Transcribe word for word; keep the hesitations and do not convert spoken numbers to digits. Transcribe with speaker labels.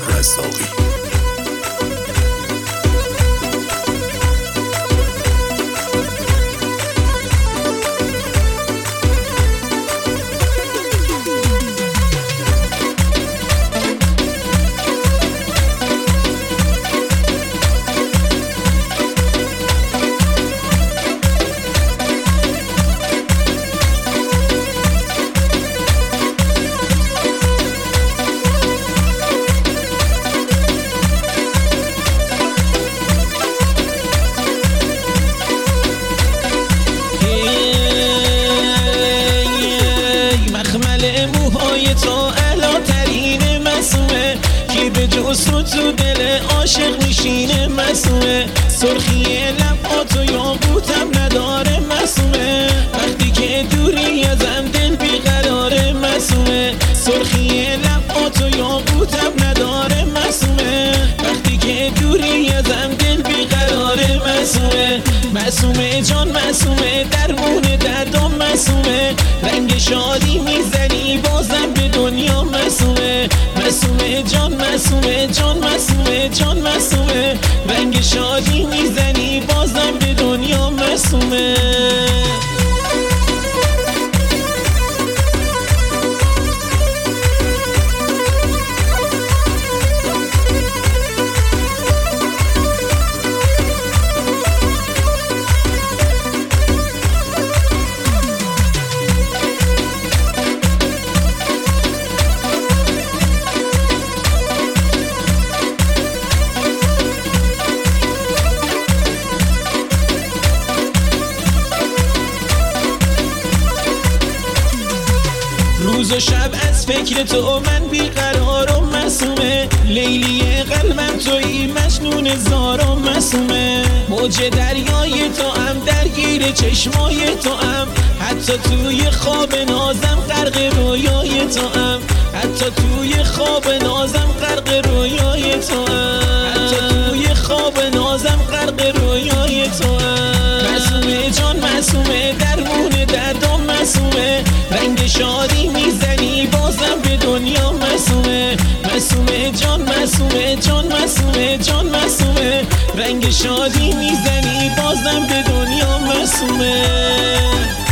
Speaker 1: رزاقی.
Speaker 2: تو تو دل عاشق میشینه مسومه، سرخی لباتو یاقوتم نداره مسومه، وقتی که دوری ازم دل بیقراره مسومه، سرخی لباتو یاقوتم نداره مسومه، وقتی که دوری ازم دل بیقراره مسومه، مسومه جان مسومه درمون دردم مسومه، رنگ شادی میزنی بازم به دنیا مسومه، مسومه جان مسومه جان مسومه جان مسومه، رنگ شادی میزنی بازم به دنیا مسومه. روز و شب از فکر تو من بیقرارم مسومه، لیلی قلبم تویی مجنون زارم مسومه، موج دریای تو هم درگیر چشمای تو هم، حتی توی خواب نازم غرق رویای تو هم، حتی توی خواب نازم غرق رویای تو هم، حتی توی خواب نازم غرق رویای تو هم، مسومه جان مسومه درمون دردم مسومه، رنگ شادی میزنی بازم به دنیا مسومه، مسومه جان مسومه جان مسومه جان مسومه، رنگ شادی میزنی بازم به دنیا مسومه.